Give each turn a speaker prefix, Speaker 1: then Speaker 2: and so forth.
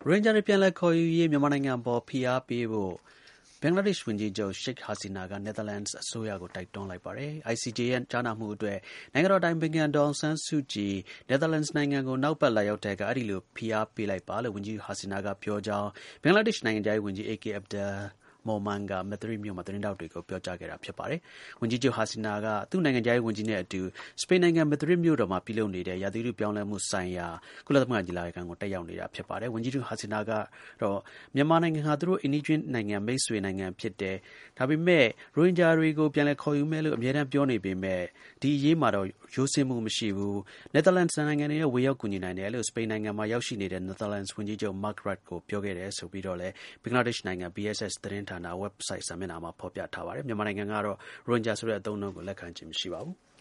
Speaker 1: ရိုဟင်ဂျာတွေပြန်လည်ခေါ်ယူရေးမြန်မာနိုင်ငံအပေါ်ဖိအားပေးဖို့ဘင်္ဂလားဒေ့ရှ်ဝန်ကြီးချုပ် Sheikh Hasina က နယ်သာလန်အစိုးရကို တိုက်တွန်းလိုက်ပါတယ်။ ICJ ရဲ့ ကြားနာမှုအတွက် နိုင်ငံတော်အတိုင်ပင်ခံ ဒေါ်အောင်ဆန်းစုကြည် နယ်သာလန်နိုင်ငံကို နောက်အပတ် လာရောက်တဲ့အခါ အဲဒီလို ဖိအားပေးလိုက်ပါလို့ ဝန်ကြီးချုပ် Hasina က ပြောကြောင်း ဘင်္ဂလားဒေ့ရှ် နိုင်ငံခြားရေးဝန်ကြီး AK Abdul Momen က Madrid မြို့မှာ သတင်းထောက်တွေကို ပြောကြားခဲ့တာပါ။ ဝန်ကြီးချုပ် Hasina က သူ့နိုင်ငံခြားရေးဝန်ကြီးနဲ့အတူ စပိန်နိုင်ငံ Madrid မြို့တော်မှာ ပြုလုပ်နေတဲ့ ရာသီဥတုပြောင်းလဲမှုဆိုင်ရာ ကုလသမဂ္ဂ ညီလာခံကို တက်ရောက်နေတာပါ။ ဝန်ကြီးချုပ် Hasina ကတော့ မြန်မာနိုင်ငံဟာ သူတို့ အိမ်နီးချင်းနိုင်ငံ မိတ်ဆွေနိုင်ငံဖြစ်တယ်။ ဒါပေမဲ့ ရိုဟင်ဂျာတွေကို ပြန်လည်ခေါ်ယူမယ်လို့ အမြဲတမ်းပြောနေပေမဲ့ ဒီအရေးမှာတော့ ရိုးစင်းမှုမရှိဘူး။ နယ်သာလန်နိုင်ငံအနေနဲ့ ဝင်ရောက်ကူညီနိုင်တယ်လို့ စပိန်နိုင်ငံမှာ ရောက်ရှိနေတဲ့ နယ်သာလန်ဝန်ကြီးချုပ် Mark Rutte ကို ပြောခဲ့တယ်ဆိုပြီးတော့လည်း ဘင်္ဂလားဒေ့ရှ်နိုင်ငံ BSS သတင်းဌာန ဝက်ဘ်ဆိုက်စာမျက်နှာမှာ ဖော်ပြထားပါတယ်။ မြန်မာနိုင်ငံကတော့ ရိုဟင်ဂျာဆိုတဲ့ အသုံးအနှုန်းကို လက်ခံခြင်းမရှိပါဘူး။